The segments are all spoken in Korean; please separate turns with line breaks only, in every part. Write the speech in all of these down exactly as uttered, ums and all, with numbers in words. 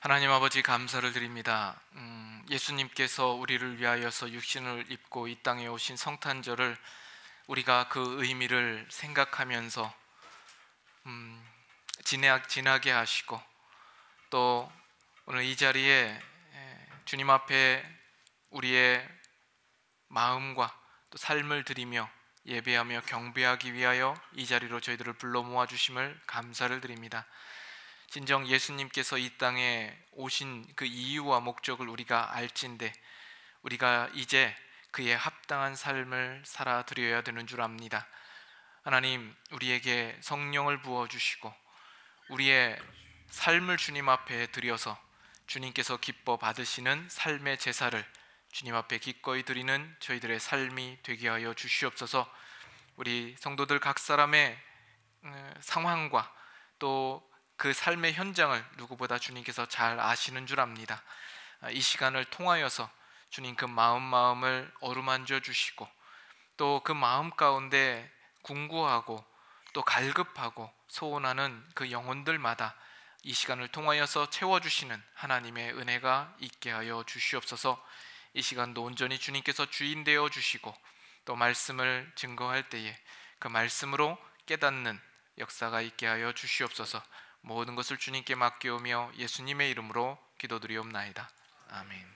하나님 아버지, 감사를 드립니다. 음, 예수님께서 우리를 위하여서 육신을 입고 이 땅에 오신 성탄절을 우리가 그 의미를 생각하면서 음, 지나, 지나게 하시고, 또 오늘 이 자리에 주님 앞에 우리의 마음과 또 삶을 드리며 예배하며 경배하기 위하여 이 자리로 저희들을 불러 모아주심을 감사를 드립니다. 진정 예수님께서 이 땅에 오신 그 이유와 목적을 우리가 알진대 우리가 이제 그에 합당한 삶을 살아드려야 되는 줄 압니다. 하나님, 우리에게 성령을 부어주시고 우리의 삶을 주님 앞에 드려서 주님께서 기뻐 받으시는 삶의 제사를 주님 앞에 기꺼이 드리는 저희들의 삶이 되게 하여 주시옵소서. 우리 성도들 각 사람의 상황과 또 그 삶의 현장을 누구보다 주님께서 잘 아시는 줄 압니다. 이 시간을 통하여서 주님 그 마음 마음을 어루만져 주시고, 또 그 마음 가운데 궁구하고 또 갈급하고 소원하는 그 영혼들마다 이 시간을 통하여서 채워주시는 하나님의 은혜가 있게 하여 주시옵소서. 이 시간도 온전히 주님께서 주인 되어 주시고, 또 말씀을 증거할 때에 그 말씀으로 깨닫는 역사가 있게 하여 주시옵소서. 모든 것을 주님께 맡겨오며 예수님의 이름으로 기도드리옵나이다. 아멘.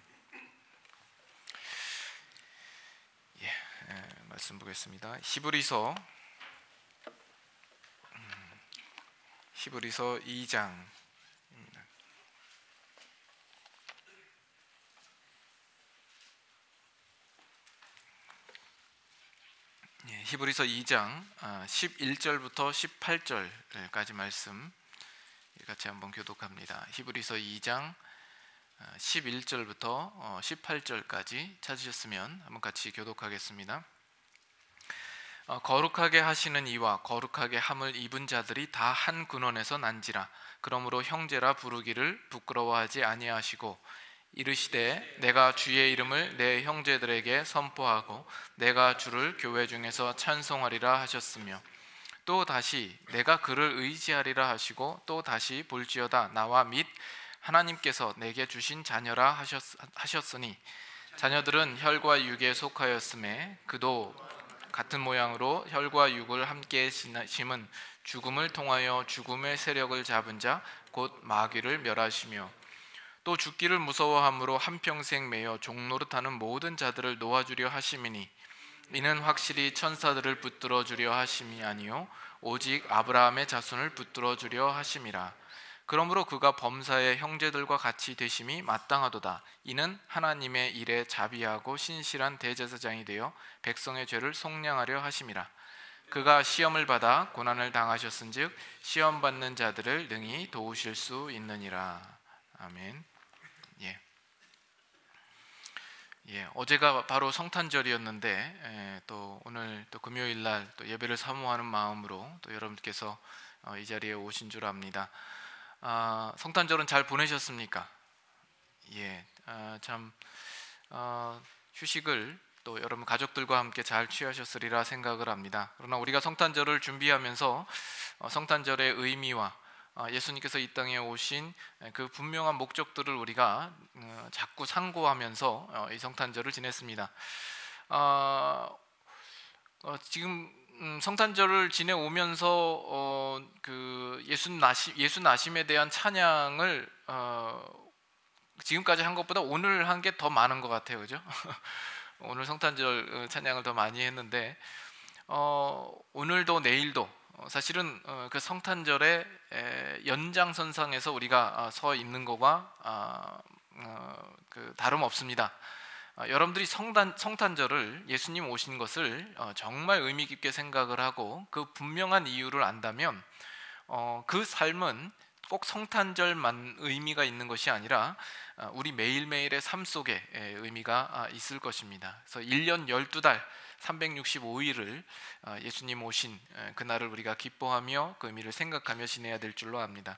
예, 예, 말씀 보겠습니다. 히브리서 음, 히브리서 이 장 예, 히브리서 이 장 십일 절부터 십팔 절까지 말씀 같이 한번 교독합니다. 히브리서 이 장 십일 절부터 십팔 절까지 찾으셨으면 한번 같이 교독하겠습니다. 거룩하게 하시는 이와 거룩하게 함을 입은 자들이 다 한 근원에서 난지라. 그러므로 형제라 부르기를 부끄러워하지 아니하시고 이르시되 내가 주의 이름을 내 형제들에게 선포하고 내가 주를 교회 중에서 찬송하리라 하셨으며, 또 다시 내가 그를 의지하리라 하시고 또 다시 볼지어다 나와 및 하나님께서 내게 주신 자녀라 하셨, 하셨으니 자녀들은 혈과 육에 속하였음에 그도 같은 모양으로 혈과 육을 함께 심은 죽음을 통하여 죽음의 세력을 잡은 자 곧 마귀를 멸하시며, 또 죽기를 무서워함으로 한평생 매여 종노릇하는 모든 자들을 놓아주려 하심이니 이는 확실히 천사들을 붙들어 주려 하심이 아니요 오직 아브라함의 자손을 붙들어 주려 하심이라. 그러므로 그가 범사의 형제들과 같이 되심이 마땅하도다. 이는 하나님의 일에 자비하고 신실한 대제사장이 되어 백성의 죄를 속량하려 하심이라. 그가 시험을 받아 고난을 당하셨은즉 시험 받는 자들을 능히 도우실 수 있느니라. 아멘. 예. 예, 어제가 바로 성탄절이었는데 예, 또 오늘 또 금요일 날 또 예배를 사모하는 마음으로 또 여러분께서 어, 이 자리에 오신 줄 압니다. 아, 성탄절은 잘 보내셨습니까? 예, 아, 참 어, 휴식을 또 여러분 가족들과 함께 잘 취하셨으리라 생각을 합니다. 그러나 우리가 성탄절을 준비하면서 어, 성탄절의 의미와 예수님께서 이 땅에 오신 그 분명한 목적들을 우리가 자꾸 상고하면서 이 성탄절을 지냈습니다. 어, 어, 지금 성탄절을 지내오면서 어, 그 예수 나심 예수 나심에 대한 찬양을 어, 지금까지 한 것보다 오늘 한 게 더 많은 것 같아요, 그죠? 오늘 성탄절 찬양을 더 많이 했는데 어, 오늘도 내일도 사실은 그 성탄절의 연장선상에서 우리가 서 있는 것과 다름없습니다. 여러분들이 성탄, 성탄절을 예수님 오신 것을 정말 의미 깊게 생각을 하고 그 분명한 이유를 안다면 그 삶은 꼭 성탄절만 의미가 있는 것이 아니라 우리 매일매일의 삶 속에 의미가 있을 것입니다. 그래서 일 년 열두 달 삼백육십오 일을 예수님 오신 그날을 우리가 기뻐하며 그 의미를 생각하며 지내야 될 줄로 압니다.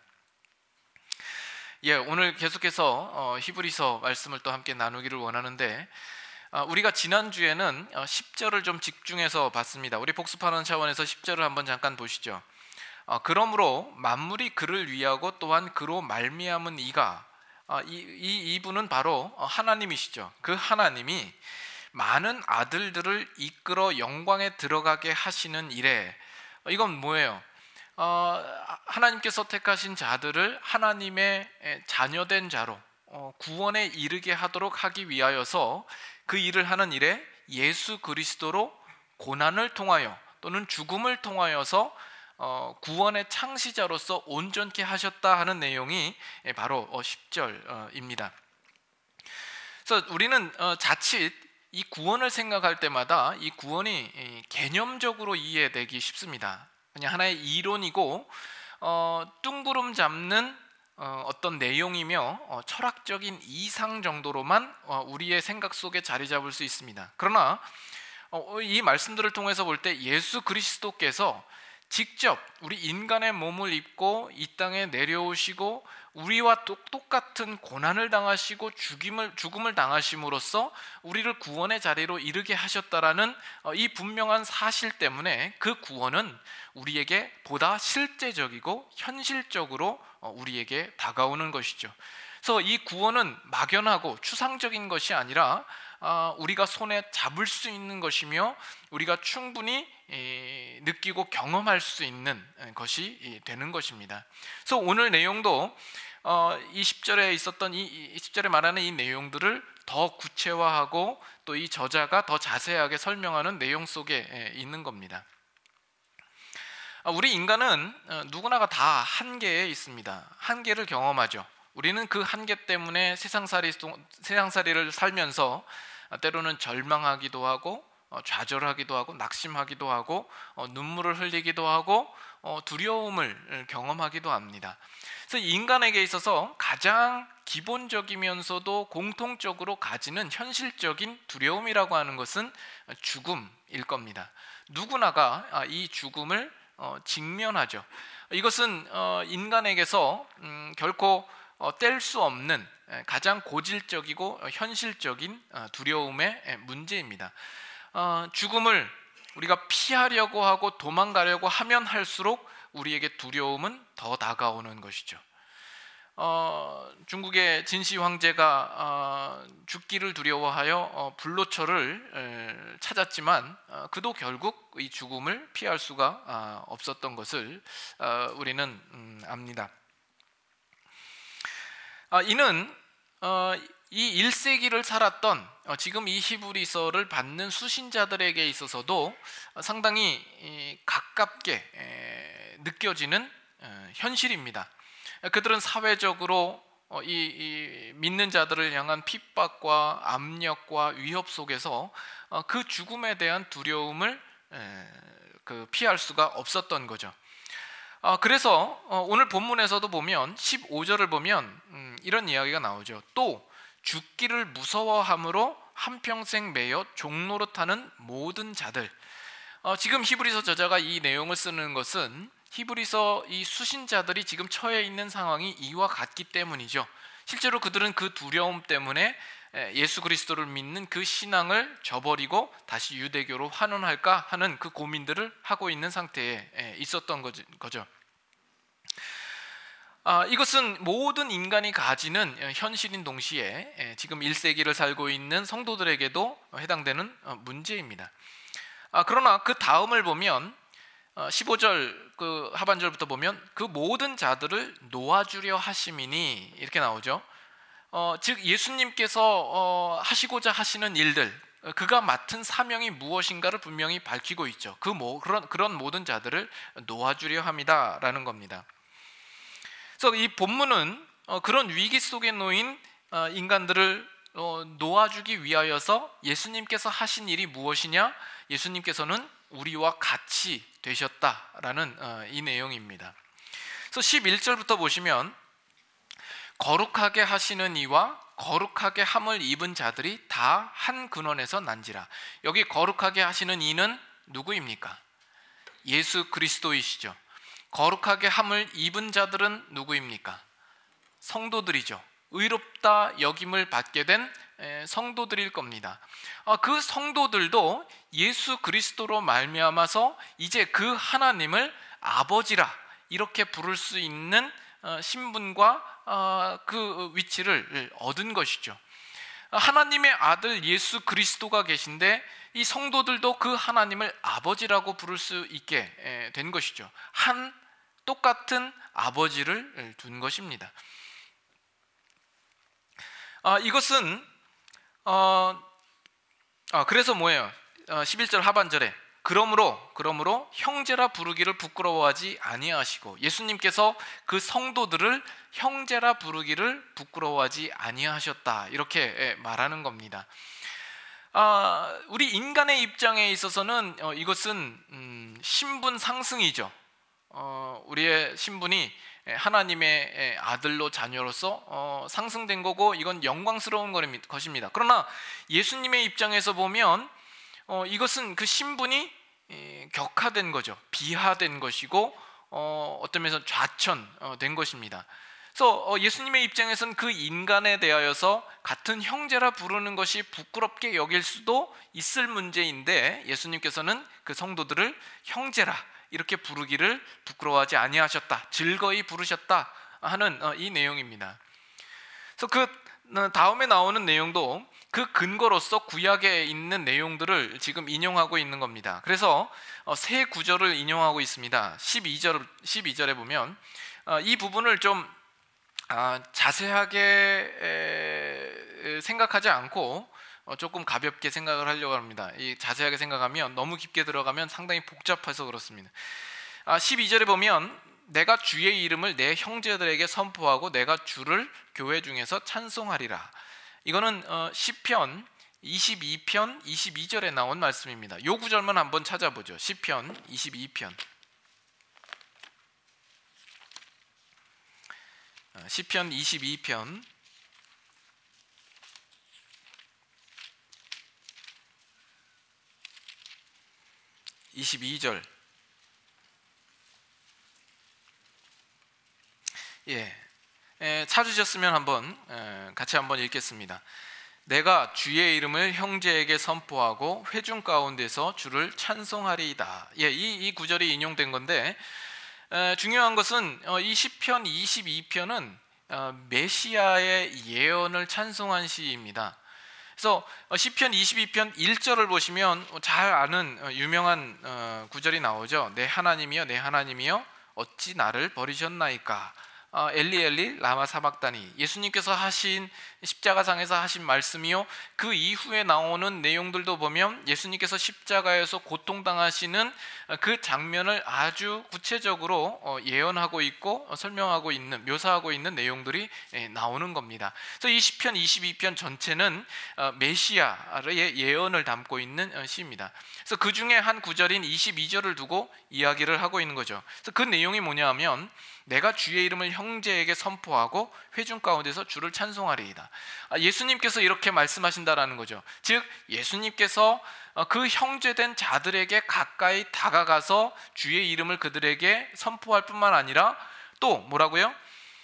예, 오늘 계속해서 히브리서 말씀을 또 함께 나누기를 원하는데, 우리가 지난주에는 십 절을 좀 집중해서 봤습니다. 우리 복습하는 차원에서 십 절을 한번 잠깐 보시죠. 그러므로 만물이 그를 위하고 또한 그로 말미암은 이가 이, 이 이분은 바로 하나님이시죠. 그 하나님이 많은 아들들을 이끌어 영광에 들어가게 하시는 일에, 이건 뭐예요? 어, 하나님께서 택하신 자들을 하나님의 자녀된 자로 어, 구원에 이르게 하도록 하기 위하여서 그 일을 하는 일에 예수 그리스도로 고난을 통하여 또는 죽음을 통하여서 어, 구원의 창시자로서 온전케 하셨다 하는 내용이 바로 십 절입니다. 그래서 우리는 어, 자칫 이 구원을 생각할 때마다 이 구원이 개념적으로 이해되기 쉽습니다. 그냥 하나의 이론이고 어, 뚱구름 잡는 어, 어떤 내용이며 어, 철학적인 이상 정도로만 어, 우리의 생각 속에 자리 잡을 수 있습니다. 그러나 어, 이 말씀들을 통해서 볼 때 예수 그리스도께서 직접 우리 인간의 몸을 입고 이 땅에 내려오시고 우리와 똑같은 고난을 당하시고 죽임을, 죽음을 당하심으로써 우리를 구원의 자리로 이르게 하셨다라는 이 분명한 사실 때문에 그 구원은 우리에게 보다 실제적이고 현실적으로 우리에게 다가오는 것이죠. 그래서 이 구원은 막연하고 추상적인 것이 아니라 우리가 손에 잡을 수 있는 것이며 우리가 충분히 느끼고 경험할 수 있는 것이 되는 것입니다. 그래서 오늘 내용도 이 십 절에 있었던 이 십 절에 말하는 이 내용들을 더 구체화하고 또 이 저자가 더 자세하게 설명하는 내용 속에 있는 겁니다. 우리 인간은 누구나가 다 한계에 있습니다. 한계를 경험하죠. 우리는 그 한계 때문에 세상살이, 세상살이를 살면서 때로는 절망하기도 하고 좌절하기도 하고 낙심하기도 하고 눈물을 흘리기도 하고 두려움을 경험하기도 합니다. 그래서 인간에게 있어서 가장 기본적이면서도 공통적으로 가지는 현실적인 두려움이라고 하는 것은 죽음일 겁니다. 누구나가 이 죽음을 직면하죠. 이것은 인간에게서 결코 뗄 수 없는 가장 고질적이고 현실적인 두려움의 문제입니다. 죽음을 우리가 피하려고 하고 도망가려고 하면 할수록 우리에게 두려움은 더 다가오는 것이죠. 어, 중국의 진시 황제가 어, 죽기를 두려워하여 어, 불로초를 에, 찾았지만 어, 그도 결국 이 죽음을 피할 수가 어, 없었던 것을 어, 우리는 음, 압니다. 어, 이는 어, 이 일 세기를 살았던 어, 지금 이 히브리서를 받는 수신자들에게 있어서도 상당히 이, 가깝게 에, 느껴지는 에, 현실입니다. 그들은 사회적으로 이, 이 믿는 자들을 향한 핍박과 압력과 위협 속에서 그 죽음에 대한 두려움을 그 피할 수가 없었던 거죠. 그래서 오늘 본문에서도 보면 십오 절을 보면 이런 이야기가 나오죠. 또 죽기를 무서워함으로 한평생 매여 종노릇하는 모든 자들. 지금 히브리서 저자가 이 내용을 쓰는 것은 히브리서 이 수신자들이 지금 처해 있는 상황이 이와 같기 때문이죠. 실제로 그들은 그 두려움 때문에 예수 그리스도를 믿는 그 신앙을 저버리고 다시 유대교로 환원할까 하는 그 고민들을 하고 있는 상태에 있었던 거죠. 아, 이것은 모든 인간이 가지는 현실인 동시에 지금 일 세기를 살고 있는 성도들에게도 해당되는 문제입니다. 아, 그러나 그 다음을 보면 십오 절 그 하반절부터 보면 그 모든 자들을 놓아주려 하심이니 이렇게 나오죠. 어, 즉 예수님께서 어, 하시고자 하시는 일들, 그가 맡은 사명이 무엇인가를 분명히 밝히고 있죠. 그 뭐, 그런, 그런 모든 자들을 놓아주려 합니다라는 겁니다. 그래서 이 본문은 어, 그런 위기 속에 놓인 어, 인간들을 어, 놓아주기 위하여서 예수님께서 하신 일이 무엇이냐? 예수님께서는 우리와 같이 되셨다라는 어, 이 내용입니다. 그래서 십일 절부터 보시면 거룩하게 하시는 이와 거룩하게 함을 입은 자들이 다 한 근원에서 난지라. 여기 거룩하게 하시는 이는 누구입니까? 예수 그리스도이시죠. 거룩하게 함을 입은 자들은 누구입니까? 성도들이죠. 의롭다 여김을 받게 된 성도들일 겁니다. 그 성도들도 예수 그리스도로 말미암아서 이제 그 하나님을 아버지라 이렇게 부를 수 있는 신분과 그 위치를 얻은 것이죠. 하나님의 아들 예수 그리스도가 계신데 이 성도들도 그 하나님을 아버지라고 부를 수 있게 된 것이죠. 한 똑같은 아버지를 둔 것입니다. 아, 이것은 어, 아, 그래서 뭐예요? 어, 십일 절 하반절에 그러므로 그러므로 형제라 부르기를 부끄러워하지 아니하시고, 예수님께서 그 성도들을 형제라 부르기를 부끄러워하지 아니하셨다, 이렇게 말하는 겁니다. 아, 우리 인간의 입장에 있어서는 어, 이것은 음, 신분 상승이죠. 어, 우리의 신분이 하나님의 아들로 자녀로서 어, 상승된 거고, 이건 영광스러운 것입니다. 그러나 예수님의 입장에서 보면 어, 이것은 그 신분이 에, 격하된 거죠. 비하된 것이고 어, 어떤 면에서 좌천된 것입니다. 그래서 어, 예수님의 입장에서는 그 인간에 대하여서 같은 형제라 부르는 것이 부끄럽게 여길 수도 있을 문제인데, 예수님께서는 그 성도들을 형제라 이렇게 부르기를 부끄러워하지 아니하셨다, 즐거이 부르셨다 하는 어, 이 내용입니다. 그래서 그 다음에 나오는 내용도 그 근거로서 구약에 있는 내용들을 지금 인용하고 있는 겁니다. 그래서 세 구절을 인용하고 있습니다. 십이 절, 십이 절에 보면 이 부분을 좀 자세하게 생각하지 않고 조금 가볍게 생각을 하려고 합니다. 이 자세하게 생각하면, 너무 깊게 들어가면 상당히 복잡해서 그렇습니다. 십이 절에 보면 내가 주의 이름을 내 형제들에게 선포하고 내가 주를 교회 중에서 찬송하리라. 이거는 시편 이십이 편 이십이 절에 나온 말씀입니다. 이 구절만 한번 찾아보죠. 시편 이십이 편 시편 이십이 편 이십이 절. 예, 에, 찾으셨으면 한번 에, 같이 한번 읽겠습니다. 내가 주의 이름을 형제에게 선포하고 회중 가운데서 주를 찬송하리이다. 예, 이, 이 구절이 인용된 건데, 에, 중요한 것은 어, 이 시편 이십이 편은 어, 메시아의 예언을 찬송한 시입니다. 그래서 시편 이십이 편 일 절을 보시면 잘 아는 유명한 구절이 나오죠. 내 하나님이여 내 하나님이여 어찌 나를 버리셨나이까. 엘리 엘리 라마 사박다니. 예수님께서 하신 십자가상에서 하신 말씀이요, 그 이후에 나오는 내용들도 보면 예수님께서 십자가에서 고통당하시는 그 장면을 아주 구체적으로 예언하고 있고 설명하고 있는, 묘사하고 있는 내용들이 나오는 겁니다. 그래서 이 시편 이십이 편 전체는 메시아의 예언을 담고 있는 시입니다. 그래서 그 중에 한 구절인 이십이 절을 두고 이야기를 하고 있는 거죠. 그래서 그 내용이 뭐냐 하면 내가 주의 이름을 형제에게 선포하고 회중 가운데서 주를 찬송하리이다. 예수님께서 이렇게 말씀하신다라는 거죠. 즉 예수님께서 그 형제된 자들에게 가까이 다가가서 주의 이름을 그들에게 선포할 뿐만 아니라 또 뭐라고요?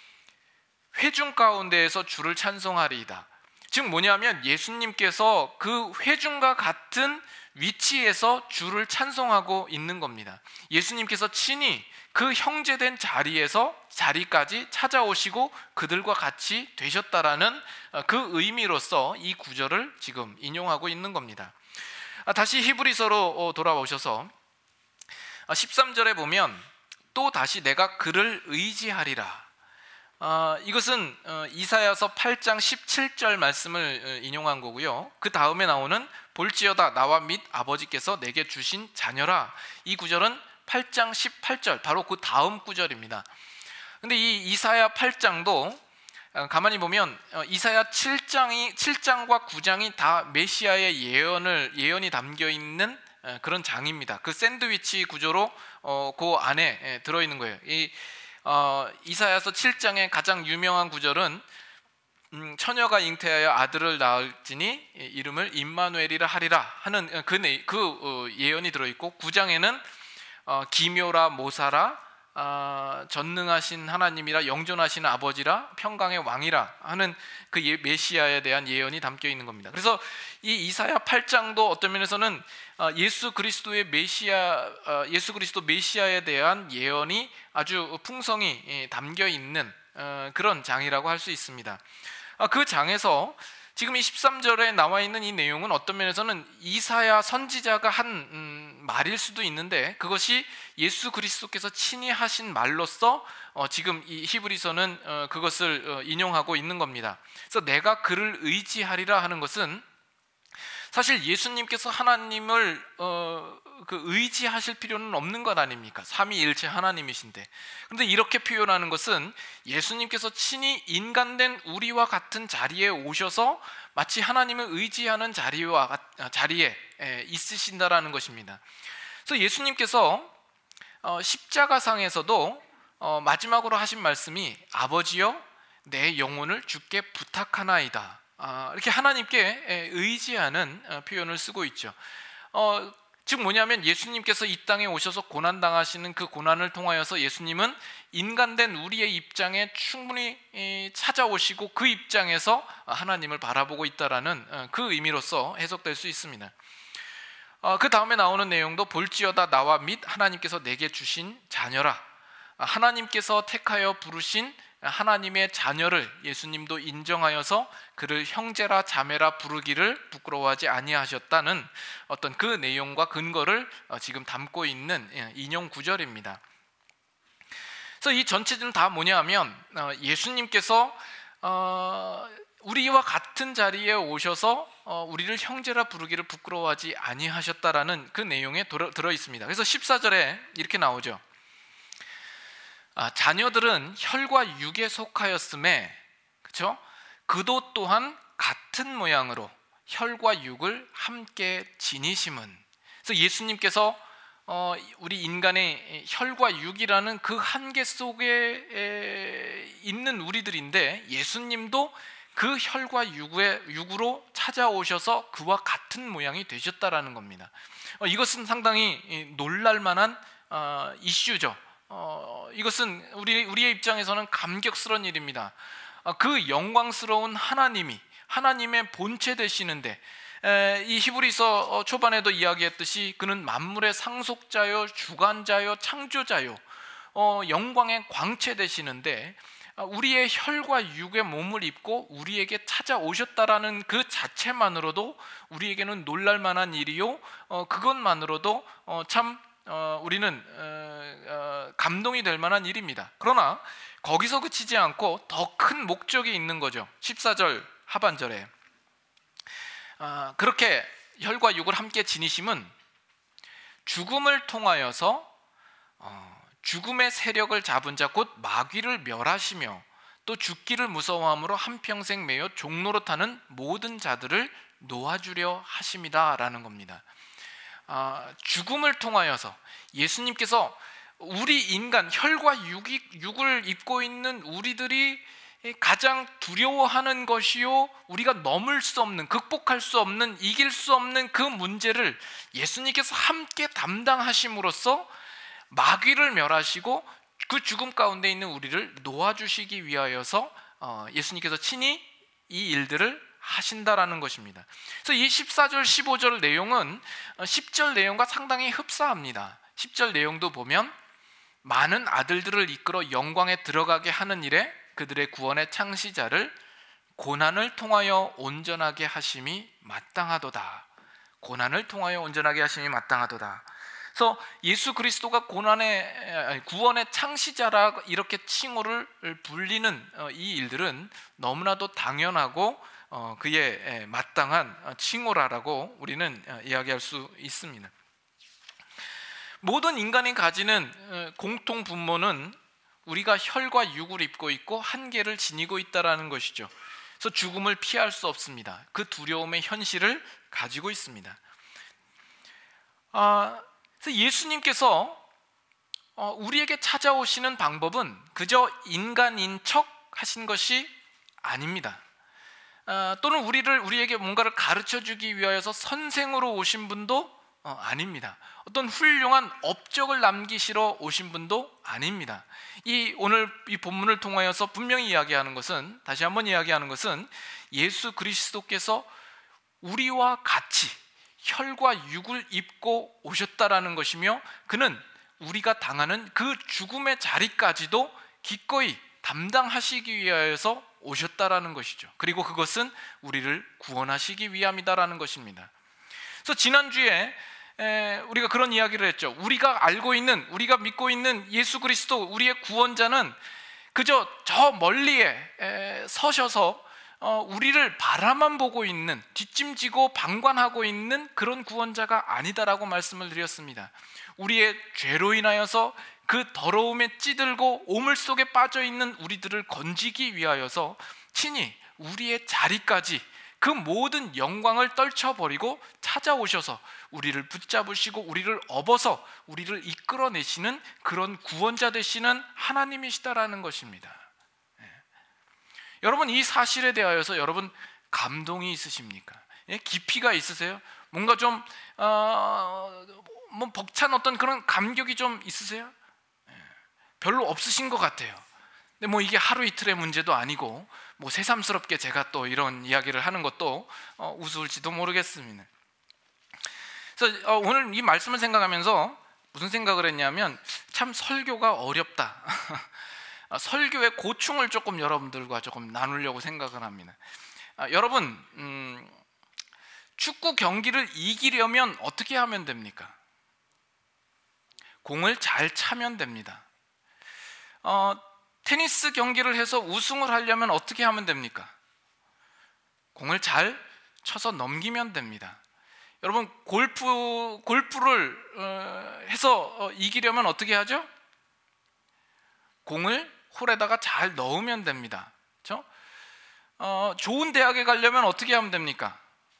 회중 가운데에서 주를 찬송하리이다. 즉 뭐냐면 예수님께서 그 회중과 같은 위치에서 주를 찬송하고 있는 겁니다. 예수님께서 친히 그 형제된 자리에서 자리까지 찾아오시고 그들과 같이 되셨다라는 그 의미로서 이 구절을 지금 인용하고 있는 겁니다. 다시 히브리서로 돌아오셔서 십삼 절에 보면 또 다시 내가 그를 의지하리라. 어, 이것은 어, 이사야서 팔 장 십칠 절 말씀을 어, 인용한 거고요. 그 다음에 나오는 볼지어다 나와 및 아버지께서 내게 주신 자녀라. 이 구절은 팔 장 십팔 절, 바로 그 다음 구절입니다. 근데 이 이사야 팔 장도 어, 가만히 보면 어, 이사야 칠 장이 칠 장과 구 장이 다 메시아의 예언을 예언이 담겨 있는 어, 그런 장입니다. 그 샌드위치 구조로 어, 그 안에 예, 들어 있는 거예요. 이 어, 이사야서 칠 장의 가장 유명한 구절은 음, 처녀가 잉태하여 아들을 낳을지니 이름을 임마누엘이라 하리라 하는 그, 그 어, 예언이 들어있고, 구 장에는 어, 기묘라 모사라 아, 전능하신 하나님이라 영존하신 아버지라 평강의 왕이라 하는 그 예, 메시아에 대한 예언이 담겨 있는 겁니다. 그래서 이 이사야 팔 장도 어떤 면에서는 예수 그리스도의 메시아, 예수 그리스도 메시아에 대한 예언이 아주 풍성히 담겨 있는 그런 장이라고 할 수 있습니다. 그 장에서 지금 이 십삼 절에 나와 있는 이 내용은 어떤 면에서는 이사야 선지자가 한 음, 말일 수도 있는데, 그것이 예수 그리스도께서 친히 하신 말로서 어, 지금 이 히브리서는 어, 그것을 어, 인용하고 있는 겁니다. 그래서 내가 그를 의지하리라 하는 것은 사실 예수님께서 하나님을 어, 그 의지하실 필요는 없는 것 아닙니까? 삼위일체 하나님이신데. 그런데 이렇게 표현하는 것은 예수님께서 친히 인간된 우리와 같은 자리에 오셔서 마치 하나님을 의지하는 자리와 자리에 있으신다라는 것입니다. 그래서 예수님께서 어, 십자가상에서도 어, 마지막으로 하신 말씀이 아버지여 내 영혼을 주께 부탁하나이다. 아, 이렇게 하나님께 의지하는 표현을 쓰고 있죠. 어, 즉 뭐냐면 예수님께서 이 땅에 오셔서 고난당하시는 그 고난을 통하여서 예수님은 인간된 우리의 입장에 충분히 찾아오시고 그 입장에서 하나님을 바라보고 있다라는 그 의미로서 해석될 수 있습니다. 어, 그 다음에 나오는 내용도 볼지어다 나와 및 하나님께서 내게 주신 자녀라. 하나님께서 택하여 부르신 하나님의 자녀를 예수님도 인정하여서 그를 형제라 자매라 부르기를 부끄러워하지 아니하셨다는 어떤 그 내용과 근거를 지금 담고 있는 인용 구절입니다. 그래서 이 전체는 다 뭐냐 하면 예수님께서 우리와 같은 자리에 오셔서 우리를 형제라 부르기를 부끄러워하지 아니하셨다라는 그 내용에 들어 있습니다. 그래서 십사 절에 이렇게 나오죠. 아, 자녀들은 혈과 육에 속하였음에, 그렇죠? 그도 또한 같은 모양으로 혈과 육을 함께 지니심은. 그래서 예수님께서 어, 우리 인간의 혈과 육이라는 그 한계 속에 에, 있는 우리들인데, 예수님도 그 혈과 육의, 육으로 찾아오셔서 그와 같은 모양이 되셨다라는 겁니다. 어, 이것은 상당히 놀랄만한 어, 이슈죠. 어, 이것은 우리, 우리의 입장에서는 감격스러운 일입니다. 어, 그 영광스러운 하나님이 하나님의 본체 되시는데, 에, 이 히브리서 초반에도 이야기했듯이 그는 만물의 상속자요 주관자요 창조자요 어, 영광의 광채 되시는데, 우리의 혈과 육의 몸을 입고 우리에게 찾아오셨다라는 그 자체만으로도 우리에게는 놀랄만한 일이요, 어, 그것만으로도 어, 참 어, 우리는 어, 어, 감동이 될 만한 일입니다. 그러나 거기서 그치지 않고 더 큰 목적이 있는 거죠. 십사 절 하반절에 어, 그렇게 혈과 육을 함께 지니심은 죽음을 통하여서 어, 죽음의 세력을 잡은 자 곧 마귀를 멸하시며 또 죽기를 무서워함으로 한평생 매여 종노릇하는 모든 자들을 놓아주려 하심이다 라는 겁니다. 아, 죽음을 통하여서 예수님께서 우리 인간 혈과 육이, 육을 입고 있는 우리들이 가장 두려워하는 것이요, 우리가 넘을 수 없는, 극복할 수 없는, 이길 수 없는 그 문제를 예수님께서 함께 담당하심으로써 마귀를 멸하시고 그 죽음 가운데 있는 우리를 놓아주시기 위하여서 어, 예수님께서 친히 이 일들을 하신다라는 것입니다. 그래서 이 십사 절 십오 절 내용은 십 절 내용과 상당히 흡사합니다. 십 절 내용도 보면 많은 아들들을 이끌어 영광에 들어가게 하는 일에 그들의 구원의 창시자를 고난을 통하여 온전하게 하심이 마땅하도다. 고난을 통하여 온전하게 하심이 마땅하도다. 그래서 예수 그리스도가 고난의 구원의 창시자라 이렇게 칭호를 불리는 이 일들은 너무나도 당연하고 그의 마땅한 칭호라고 우리는 이야기할 수 있습니다. 모든 인간이 가지는 공통 분모는 우리가 혈과 육을 입고 있고 한계를 지니고 있다는 것이죠. 그래서 죽음을 피할 수 없습니다. 그 두려움의 현실을 가지고 있습니다. 아, 그래서 예수님께서 우리에게 찾아오시는 방법은 그저 인간인 척 하신 것이 아닙니다. 또는 우리를, 우리에게 뭔가를 가르쳐 주기 위하여서 선생으로 오신 분도 어, 아닙니다. 어떤 훌륭한 업적을 남기시러 오신 분도 아닙니다. 이 오늘 이 본문을 통하여서 분명히 이야기하는 것은, 다시 한번 이야기하는 것은, 예수 그리스도께서 우리와 같이 혈과 육을 입고 오셨다라는 것이며, 그는 우리가 당하는 그 죽음의 자리까지도 기꺼이 담당하시기 위하여서 오셨다라는 것이죠. 그리고 그것은 우리를 구원하시기 위함이다라는 것입니다. 그래서 지난주에 에, 우리가 그런 이야기를 했죠. 우리가 알고 있는, 우리가 믿고 있는 예수 그리스도, 우리의 구원자는 그저 저 멀리에 에, 서셔서 어, 우리를 바라만 보고 있는, 뒷짐지고 방관하고 있는 그런 구원자가 아니다라고 말씀을 드렸습니다. 우리의 죄로 인하여서 그 더러움에 찌들고 오물 속에 빠져있는 우리들을 건지기 위하여서 친히 우리의 자리까지 그 모든 영광을 떨쳐버리고 찾아오셔서 우리를 붙잡으시고 우리를 업어서 우리를 이끌어내시는 그런 구원자 되시는 하나님이시다라는 것입니다. 예. 여러분, 이 사실에 대하여서 여러분 감동이 있으십니까? 예? 깊이가 있으세요? 뭔가 좀 어, 뭐 벅찬 어떤 그런 감격이 좀 있으세요? 예. 별로 없으신 것 같아요. 근데 뭐 이게 하루 이틀의 문제도 아니고 뭐 새삼스럽게 제가 또 이런 이야기를 하는 것도 어, 우스울지도 모르겠습니다. 그래서 어, 오늘 이 말씀을 생각하면서 무슨 생각을 했냐면, 참 설교가 어렵다. 설교의 고충을 조금 여러분들과 조금 나누려고 생각을 합니다. 아, 여러분, 음, 축구 경기를 이기려면 어떻게 하면 됩니까? 공을 잘 차면 됩니다. 어, 테니스 경기를 해서 우승을 하려면 어떻게 하면 됩니까? 공을 잘 쳐서 넘기면 됩니다. 여러분, 골프, 골프를 어, 해서 어, 이기려면 어떻게 하죠? 공을 홀에다가 잘 넣으면 됩니다. 그렇죠? 어, 좋은 대학에 가려면 어떻게 하면 됩니까?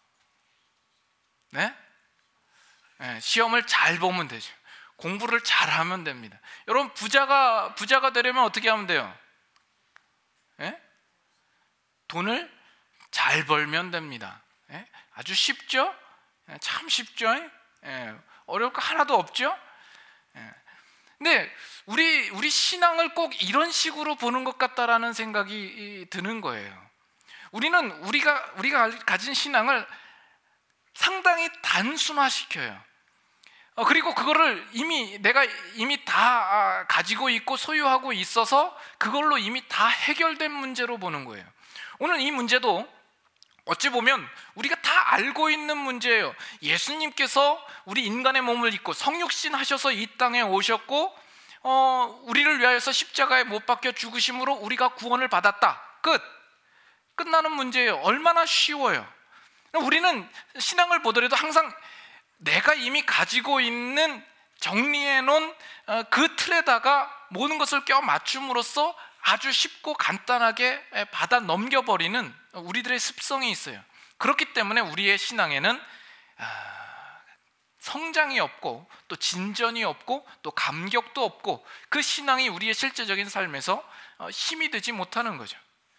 네? 네, 시험을 잘 보면 되죠. 공부를 잘하면 됩니다. 여러분, 부자가 부자가 되려면 어떻게 하면 돼요? 예? 돈을 잘 벌면 됩니다. 예? 아주 쉽죠? 예, 참 쉽죠? 예, 어려울 거 하나도 없죠? 예. 근데 우리 우리 신앙을 꼭 이런 식으로 보는 것 같다라는 생각이 드는 거예요. 우리는 우리가 우리가 가진 신앙을 상당히 단순화시켜요. 어, 그리고 그거를 이미 내가 이미 다 가지고 있고 소유하고 있어서 그걸로 이미 다 해결된 문제로 보는 거예요. 오늘 이 문제도 어찌 보면 우리가 다 알고 있는 문제예요. 예수님께서 우리 인간의 몸을 입고 성육신 하셔서 이 땅에 오셨고 어, 우리를 위하여서 십자가에 못 박혀 죽으심으로 우리가 구원을 받았다. 끝. 끝나는 문제예요. 얼마나 쉬워요. 우리는 신앙을 보더라도 항상 내가 이미 가지고 있는 정리해 놓은 그 틀에다가 모든 것을 껴 맞춤으로써 아주 쉽고 간단하게 받아 넘겨버리는 우리들의 습성이 있어요. 그렇기 때문에 우리의 신앙에는 성장이 없고 또 진전이 없고 또 감격도 없고 그 신앙이 우리의 실제적인 삶에서 힘이 되지 못하는 거죠.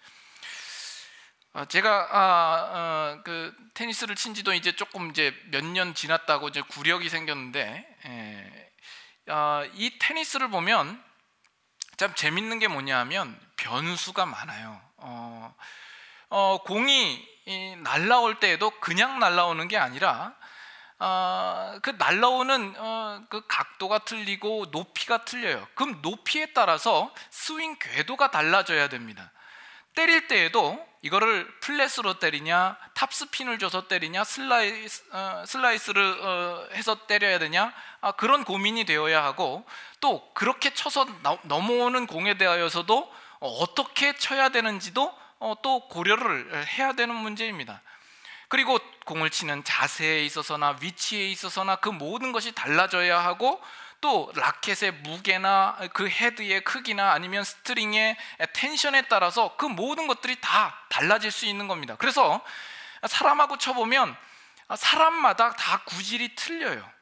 제가 아, 어, 그 테니스를 친 지도 이제 조금 이제 몇 년 지났다고 이제 구력이 생겼는데, 에, 어, 이 테니스를 보면 참 재밌는 게 뭐냐면 변수가 많아요. 어, 어, 공이 이, 날라올 때에도 그냥 날라오는 게 아니라 어, 그 날라오는 어, 그 각도가 틀리고 높이가 틀려요. 그럼 높이에 따라서 스윙 궤도가 달라져야 됩니다. 때릴 때에도 이거를 플랫으로 때리냐, 탑스핀을 줘서 때리냐, 슬라이스, 어, 슬라이스를 어, 해서 때려야 되냐, 아, 그런 고민이 되어야 하고, 또 그렇게 쳐서 나, 넘어오는 공에 대하여서도 어, 어떻게 쳐야 되는지도 어, 또 고려를 해야 되는 문제입니다. 그리고 공을 치는 자세에 있어서나 위치에 있어서나 그 모든 것이 달라져야 하고, 또 라켓의 무게나 그 헤드의 크기나 아니면 스트링의 텐션에 따라서 그 모든 것들이 다 달라질 수 있는 겁니다. 그래서 사람하고 쳐보면 사람마다 다 구질이 틀려요.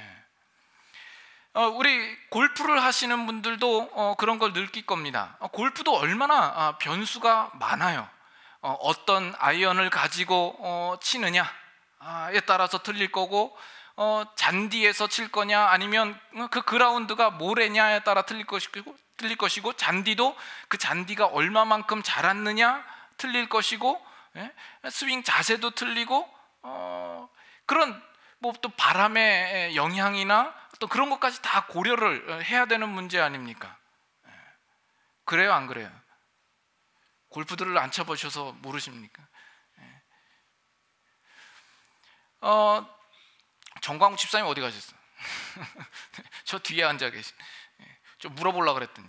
우리 골프를 하시는 분들도 그런 걸 느낄 겁니다. 골프도 얼마나 변수가 많아요. 어떤 아이언을 가지고 치느냐에 따라서 틀릴 거고, 어, 잔디에서 칠 거냐 아니면 그 그라운드가 모래냐에 따라 틀릴 것이고, 틀릴 것이고 잔디도 그 잔디가 얼마만큼 자랐느냐 틀릴 것이고, 예? 스윙 자세도 틀리고, 어, 그런 뭐 또 바람의 영향이나 또 그런 것까지 다 고려를 해야 되는 문제 아닙니까? 그래요, 안 그래요? 골프들을 안 쳐보셔서 모르십니까? 어, 정광욱 집사님 어디 가셨어요? 저 뒤에 앉아 계신. 좀 물어보려고 그랬더니.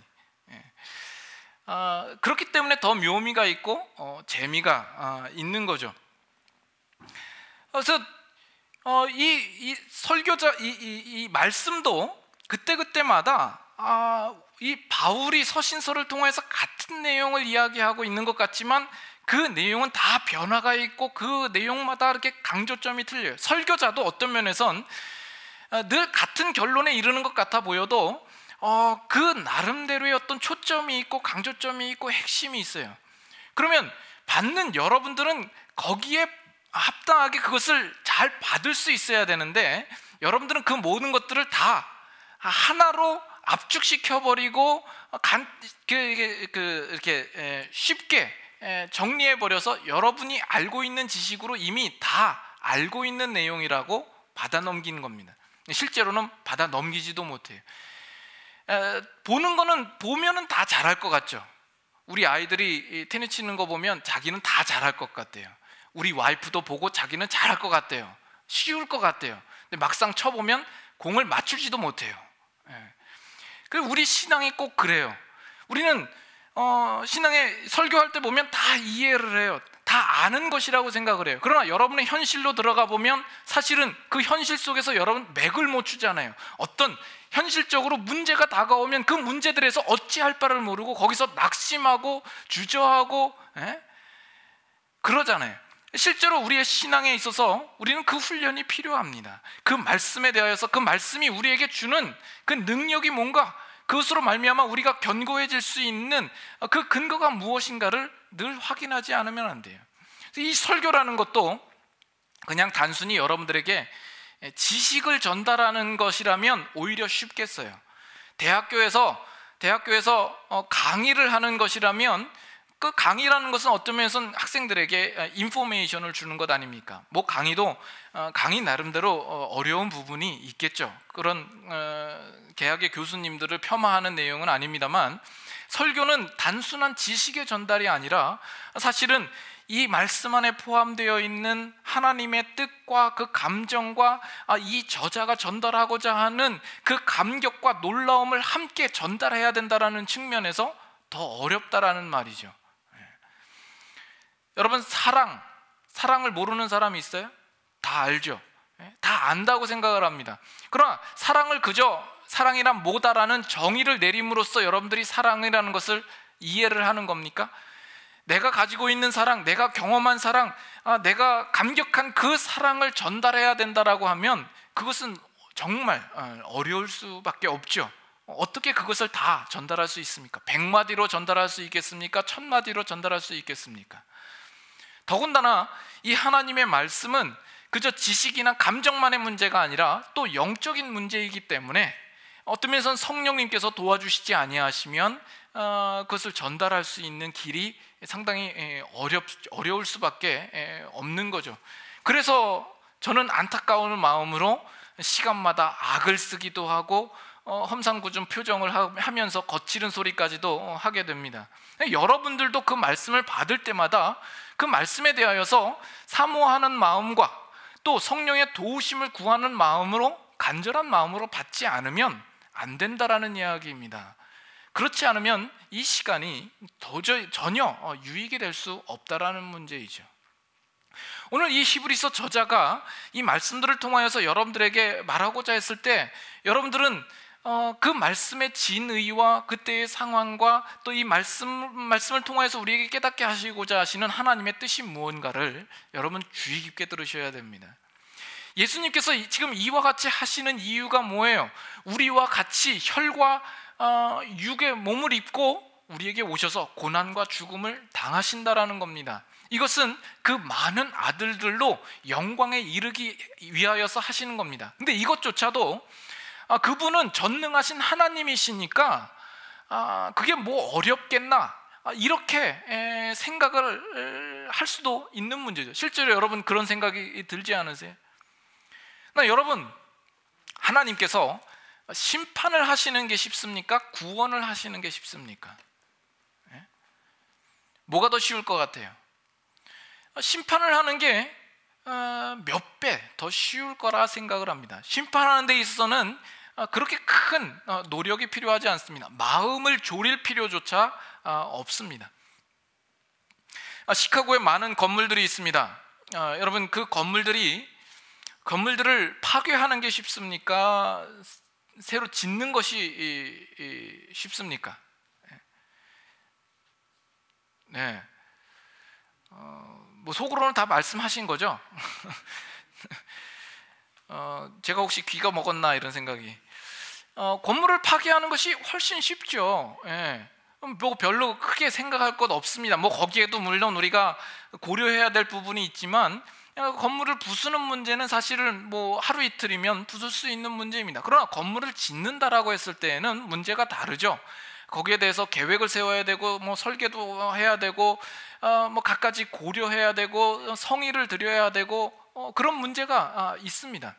어, 그렇기 때문에 더 묘미가 있고 어, 재미가 어, 있는 거죠. 그래서 어, 이, 이 설교자 이, 이, 이 말씀도 그때 그때마다 아, 이 바울이 서신서를 통해서 같은 내용을 이야기하고 있는 것 같지만 그 내용은 다 변화가 있고 그 내용마다 이렇게 강조점이 틀려요. 설교자도 어떤 면에선 늘 같은 결론에 이르는 것 같아 보여도 어, 그 나름대로의 어떤 초점이 있고 강조점이 있고 핵심이 있어요. 그러면 받는 여러분들은 거기에 합당하게 그것을 잘 받을 수 있어야 되는데, 여러분들은 그 모든 것들을 다 하나로 압축시켜버리고 간, 그, 그, 이렇게 쉽게 정리해버려서 여러분이 알고 있는 지식으로 이미 다 알고 있는 내용이라고 받아 넘기는 겁니다. 실제로는 받아 넘기지도 못해요. 에, 보는 거는 보면은 다 잘할 것 같죠. 우리 아이들이 테니스 치는 거 보면 자기는 다 잘할 것 같대요. 우리 와이프도 보고 자기는 잘할 것 같대요. 쉬울 것 같대요. 근데 막상 쳐보면 공을 맞추지도 못해요. 예. 그리고 우리 신앙이 꼭 그래요. 우리는 어, 신앙에 설교할 때 보면 다 이해를 해요. 다 아는 것이라고 생각을 해요. 그러나 여러분의 현실로 들어가 보면 사실은 그 현실 속에서 여러분 맥을 못 추잖아요. 어떤 현실적으로 문제가 다가오면 그 문제들에서 어찌할 바를 모르고 거기서 낙심하고 주저하고, 예? 그러잖아요. 실제로 우리의 신앙에 있어서 우리는 그 훈련이 필요합니다. 그 말씀에 대하여서 그 말씀이 우리에게 주는 그 능력이 뭔가, 그것으로 말미암아 우리가 견고해질 수 있는 그 근거가 무엇인가를 늘 확인하지 않으면 안 돼요. 이 설교라는 것도 그냥 단순히 여러분들에게 지식을 전달하는 것이라면 오히려 쉽겠어요. 대학교에서 대학교에서 강의를 하는 것이라면 그 강의라는 것은 어떤 면에서는 학생들에게 인포메이션을 주는 것 아닙니까? 뭐 강의도 강의 나름대로 어려운 부분이 있겠죠. 그런 개학의 교수님들을 폄하하는 내용은 아닙니다만, 설교는 단순한 지식의 전달이 아니라 사실은 이 말씀 안에 포함되어 있는 하나님의 뜻과 그 감정과 이 저자가 전달하고자 하는 그 감격과 놀라움을 함께 전달해야 된다는 측면에서 더 어렵다라는 말이죠. 여러분, 사랑, 사랑을 모르는 사람이 있어요? 다 알죠. 다 안다고 생각을 합니다. 그러나 사랑을 그저 사랑이란 뭐다라는 정의를 내림으로써 여러분들이 사랑이라는 것을 이해를 하는 겁니까? 내가 가지고 있는 사랑, 내가 경험한 사랑, 아, 내가 감격한 그 사랑을 전달해야 된다라고 하면 그것은 정말 어려울 수밖에 없죠. 어떻게 그것을 다 전달할 수 있습니까? 백마디로 전달할 수 있겠습니까? 천마디로 전달할 수 있겠습니까? 더군다나 이 하나님의 말씀은 그저 지식이나 감정만의 문제가 아니라 또 영적인 문제이기 때문에 어떤 면에서는 성령님께서 도와주시지 아니하시면 어, 그것을 전달할 수 있는 길이 상당히 어렵, 어려울 수밖에 없는 거죠. 그래서 저는 안타까운 마음으로 시간마다 악을 쓰기도 하고 어, 험상궂은 표정을 하면서 거칠은 소리까지도 하게 됩니다. 여러분들도 그 말씀을 받을 때마다 그 말씀에 대하여서 사모하는 마음과 또 성령의 도우심을 구하는 마음으로, 간절한 마음으로 받지 않으면 안 된다라는 이야기입니다. 그렇지 않으면 이 시간이 도저히 전혀 유익이 될 수 없다라는 문제이죠. 오늘 이 히브리서 저자가 이 말씀들을 통하여서 여러분들에게 말하고자 했을 때 여러분들은 어, 그 말씀의 진의와 그때의 상황과 또 이 말씀, 말씀을 통해서 우리에게 깨닫게 하시고자 하시는 하나님의 뜻이 무언가를 여러분 주의 깊게 들으셔야 됩니다. 예수님께서 지금 이와 같이 하시는 이유가 뭐예요? 우리와 같이 혈과 어, 육의 몸을 입고 우리에게 오셔서 고난과 죽음을 당하신다라는 겁니다. 이것은 그 많은 아들들로 영광에 이르기 위하여서 하시는 겁니다. 근데 이것조차도 아, 그분은 전능하신 하나님이시니까 아, 그게 뭐 어렵겠나, 아, 이렇게 에, 생각을 에, 할 수도 있는 문제죠. 실제로 여러분 그런 생각이 들지 않으세요? 그러니까 여러분, 하나님께서 심판을 하시는 게 쉽습니까? 구원을 하시는 게 쉽습니까? 예? 뭐가 더 쉬울 것 같아요? 심판을 하는 게 몇 배 더 쉬울 거라 생각을 합니다. 심판하는 데 있어서는 그렇게 큰 노력이 필요하지 않습니다. 마음을 졸일 필요조차 없습니다. 시카고에 많은 건물들이 있습니다. 여러분, 그 건물들이 건물들을 파괴하는 게 쉽습니까? 새로 짓는 것이 쉽습니까? 네. 어, 뭐 속으로는 다 말씀하신 거죠. 어, 제가 혹시 귀가 먹었나 이런 생각이. 어, 건물을 파괴하는 것이 훨씬 쉽죠. 예. 뭐 별로 크게 생각할 것 없습니다. 뭐 거기에도 물론 우리가 고려해야 될 부분이 있지만, 건물을 부수는 문제는 사실은 뭐 하루 이틀이면 부술 수 있는 문제입니다. 그러나 건물을 짓는다라고 했을 때에는 문제가 다르죠. 거기에 대해서 계획을 세워야 되고, 뭐 설계도 해야 되고, 어, 뭐 갖가지 고려해야 되고, 성의를 들여야 되고, 어, 그런 문제가 아, 있습니다.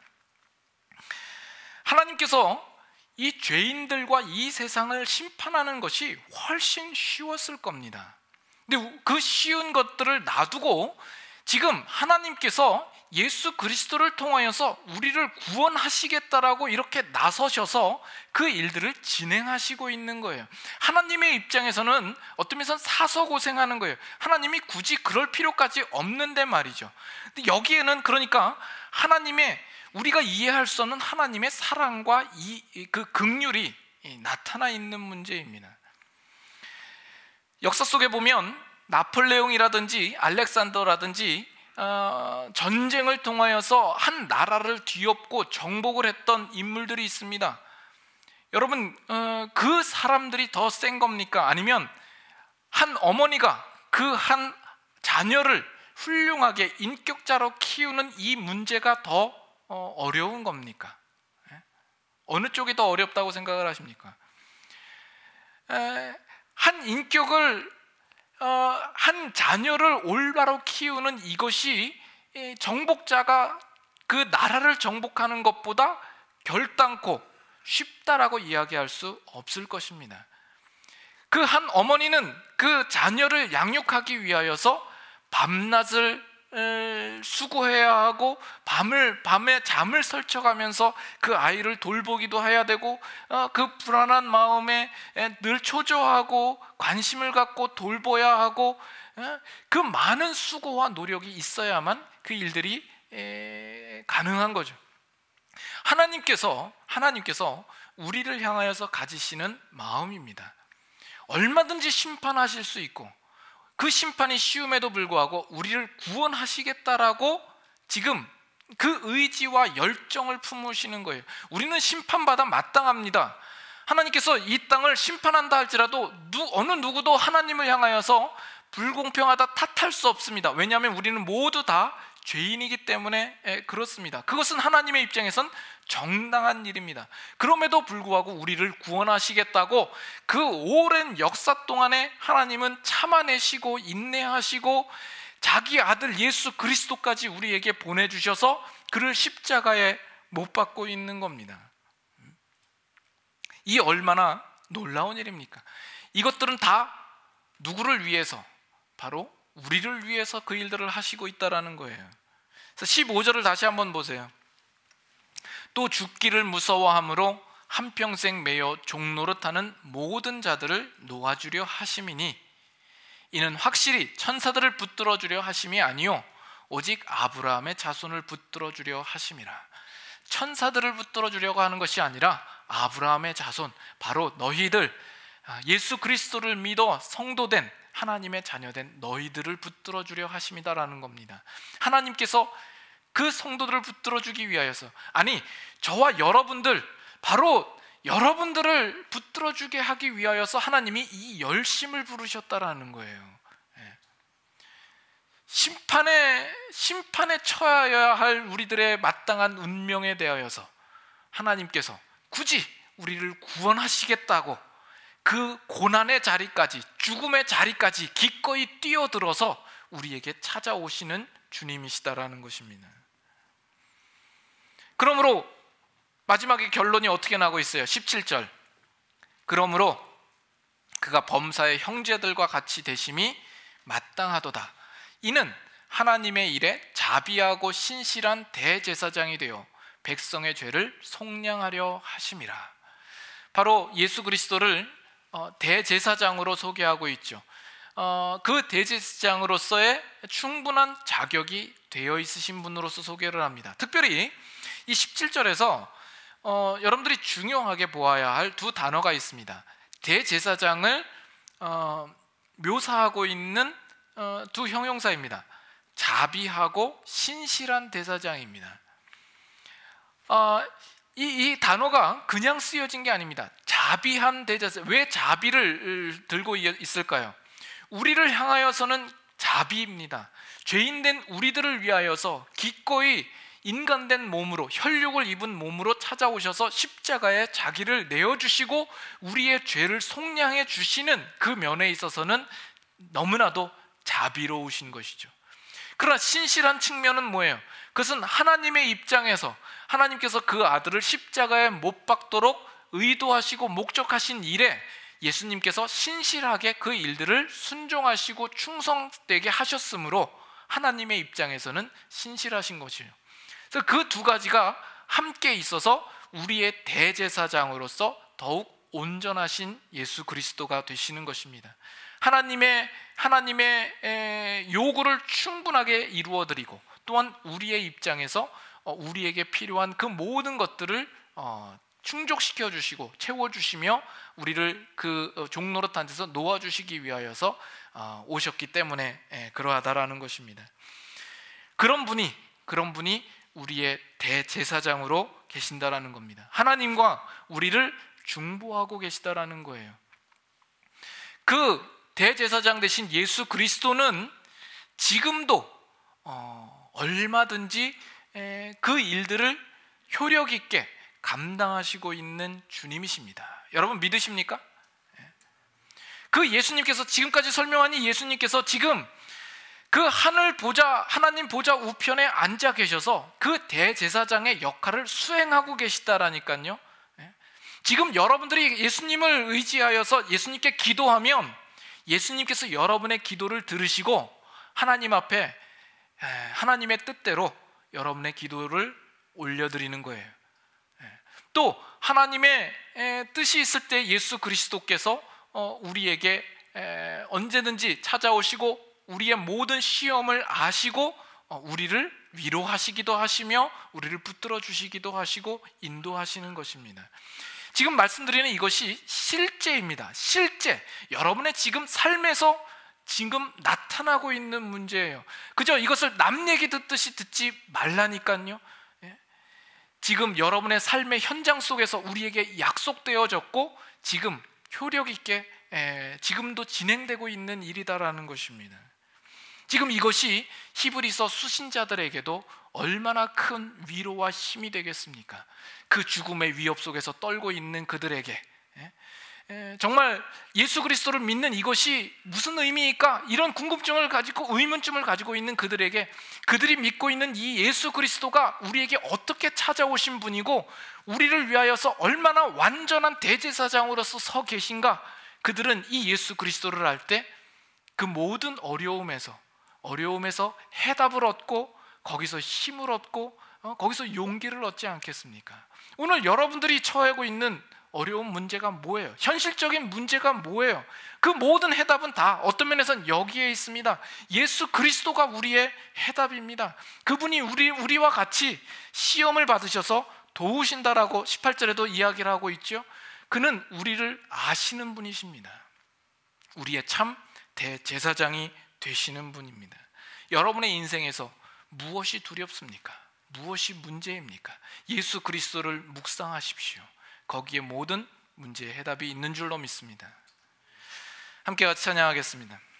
하나님께서 이 죄인들과 이 세상을 심판하는 것이 훨씬 쉬웠을 겁니다. 근데 그 쉬운 것들을 놔두고 지금 하나님께서 예수 그리스도를 통하여서 우리를 구원하시겠다라고 이렇게 나서셔서 그 일들을 진행하시고 있는 거예요. 하나님의 입장에서는 어떤 면에서는 사서 고생하는 거예요. 하나님이 굳이 그럴 필요까지 없는데 말이죠. 근데 여기에는 그러니까 하나님의, 우리가 이해할 수 없는 하나님의 사랑과 이, 그 긍휼이 나타나 있는 문제입니다. 역사 속에 보면 나폴레옹이라든지 알렉산더라든지 어, 전쟁을 통하여서 한 나라를 뒤엎고 정복을 했던 인물들이 있습니다. 여러분, 어, 그 사람들이 더 센 겁니까? 아니면 한 어머니가 그 한 자녀를 훌륭하게 인격자로 키우는 이 문제가 더 어, 어려운 겁니까? 예? 어느 쪽이 더 어렵다고 생각을 하십니까? 에, 한 인격을 어, 한 자녀를 올바로 키우는 이것이 정복자가 그 나라를 정복하는 것보다 결단코 쉽다라고 이야기할 수 없을 것입니다. 그 한 어머니는 그 자녀를 양육하기 위하여서 밤낮을 수고해야 하고 밤을 밤에 잠을 설쳐가면서 그 아이를 돌보기도 해야 되고, 그 불안한 마음에 늘 초조하고 관심을 갖고 돌봐야 하고, 그 많은 수고와 노력이 있어야만 그 일들이 가능한 거죠. 하나님께서 하나님께서 우리를 향하여서 가지시는 마음입니다. 얼마든지 심판하실 수 있고, 그 심판이 쉬움에도 불구하고 우리를 구원하시겠다라고 지금 그 의지와 열정을 품으시는 거예요. 우리는 심판받아 마땅합니다. 하나님께서 이 땅을 심판한다 할지라도 누, 어느 누구도 하나님을 향하여서 불공평하다 탓할 수 없습니다. 왜냐하면 우리는 모두 다 죄인이기 때문에 그렇습니다. 그것은 하나님의 입장에선 정당한 일입니다. 그럼에도 불구하고 우리를 구원하시겠다고 그 오랜 역사 동안에 하나님은 참아내시고 인내하시고 자기 아들 예수 그리스도까지 우리에게 보내주셔서 그를 십자가에 못 박고 있는 겁니다. 이 얼마나 놀라운 일입니까? 이것들은 다 누구를 위해서? 바로 우리를 위해서 그 일들을 하시고 있다는 거예요. 그래서 십오 절을 다시 한번 보세요. 또 죽기를 무서워함으로 한평생 매여 종노릇하는 모든 자들을 놓아주려 하심이니 이는 확실히 천사들을 붙들어 주려 하심이 아니요 오직 아브라함의 자손을 붙들어 주려 하심이라. 천사들을 붙들어 주려고 하는 것이 아니라 아브라함의 자손, 바로 너희들, 예수 그리스도를 믿어 성도된 하나님의 자녀된 너희들을 붙들어 주려 하심이다라는 겁니다. 하나님께서 그 성도들을 붙들어 주기 위하여서, 아니 저와 여러분들, 바로 여러분들을 붙들어 주게 하기 위하여서 하나님이 이 열심을 부르셨다라는 거예요. 심판에 심판에 처해야 할 우리들의 마땅한 운명에 대하여서 하나님께서 굳이 우리를 구원하시겠다고 그 고난의 자리까지, 죽음의 자리까지 기꺼이 뛰어들어서 우리에게 찾아오시는 주님이시다라는 것입니다. 그러므로 마지막에 결론이 어떻게 나고 있어요? 십칠 절. 그러므로 그가 범사의 형제들과 같이 되심이 마땅하도다. 이는 하나님의 일에 자비하고 신실한 대제사장이 되어 백성의 죄를 속량하려 하심이라. 바로 예수 그리스도를 대제사장으로 소개하고 있죠. 어, 그 대제사장으로서의 충분한 자격이 되어 있으신 분으로서 소개를 합니다. 특별히 이 십칠 절에서 어, 여러분들이 중요하게 보아야 할 두 단어가 있습니다. 대제사장을 어, 묘사하고 있는 어, 두 형용사입니다. 자비하고 신실한 대사장입니다. 어, 이, 이 단어가 그냥 쓰여진 게 아닙니다. 자비한 대제사장. 왜 자비를 들고 있을까요? 우리를 향하여서는 자비입니다. 죄인된 우리들을 위하여서 기꺼이 인간된 몸으로, 혈육을 입은 몸으로 찾아오셔서 십자가에 자기를 내어주시고 우리의 죄를 속량해 주시는 그 면에 있어서는 너무나도 자비로우신 것이죠. 그러나 신실한 측면은 뭐예요? 그것은 하나님의 입장에서 하나님께서 그 아들을 십자가에 못 박도록 의도하시고 목적하신 일에 예수님께서 신실하게 그 일들을 순종하시고 충성되게 하셨으므로 하나님의 입장에서는 신실하신 것이에요. 그래서 그 두 가지가 함께 있어서 우리의 대제사장으로서 더욱 온전하신 예수 그리스도가 되시는 것입니다. 하나님의 하나님의 요구를 충분하게 이루어드리고 또한 우리의 입장에서 우리에게 필요한 그 모든 것들을 충족시켜 주시고 채워주시며 우리를 그 종노릇한 데서 놓아주시기 위하여서 오셨기 때문에 그러하다라는 것입니다. 그런 분이 그런 분이 우리의 대제사장으로 계신다라는 겁니다. 하나님과 우리를 중보하고 계시다라는 거예요. 그 대제사장 되신 예수 그리스도는 지금도 어, 얼마든지 에, 그 일들을 효력 있게 감당하시고 있는 주님이십니다. 여러분 믿으십니까? 그 예수님께서 지금까지 설명한 이 예수님께서 지금 그 하늘 보좌, 하나님 보좌 우편에 앉아 계셔서 그 대제사장의 역할을 수행하고 계시다라니까요. 지금 여러분들이 예수님을 의지하여서 예수님께 기도하면 예수님께서 여러분의 기도를 들으시고 하나님 앞에 하나님의 뜻대로 여러분의 기도를 올려드리는 거예요. 또 하나님의 뜻이 있을 때 예수 그리스도께서 우리에게 언제든지 찾아오시고 우리의 모든 시험을 아시고 우리를 위로하시기도 하시며 우리를 붙들어 주시기도 하시고 인도하시는 것입니다. 지금 말씀드리는 이것이 실제입니다. 실제 여러분의 지금 삶에서 지금 나타나고 있는 문제예요. 그저 이것을 남 얘기 듣듯이 듣지 말라니까요. 지금 여러분의 삶의 현장 속에서 우리에게 약속되어졌고 지금 효력 있게 지금도 진행되고 있는 일이다라는 것입니다. 지금 이것이 히브리서 수신자들에게도 얼마나 큰 위로와 힘이 되겠습니까? 그 죽음의 위협 속에서 떨고 있는 그들에게 정말 예수 그리스도를 믿는 이것이 무슨 의미일까? 이런 궁금증을 가지고 의문점을 가지고 있는 그들에게 그들이 믿고 있는 이 예수 그리스도가 우리에게 어떻게 찾아오신 분이고 우리를 위하여서 얼마나 완전한 대제사장으로서 서 계신가? 그들은 이 예수 그리스도를 알 때 그 모든 어려움에서 어려움에서 해답을 얻고 거기서 힘을 얻고 어, 거기서 용기를 얻지 않겠습니까? 오늘 여러분들이 처하고 있는 어려운 문제가 뭐예요? 현실적인 문제가 뭐예요? 그 모든 해답은 다 어떤 면에서는 여기에 있습니다. 예수 그리스도가 우리의 해답입니다. 그분이 우리, 우리와 같이 시험을 받으셔서 도우신다라고 십팔 절에도 이야기를 하고 있죠. 그는 우리를 아시는 분이십니다. 우리의 참 대제사장이 되시는 분입니다. 여러분의 인생에서 무엇이 두렵습니까? 무엇이 문제입니까? 예수 그리스도를 묵상하십시오. 거기에 모든 문제의 해답이 있는 줄로 믿습니다. 함께 같이 찬양하겠습니다.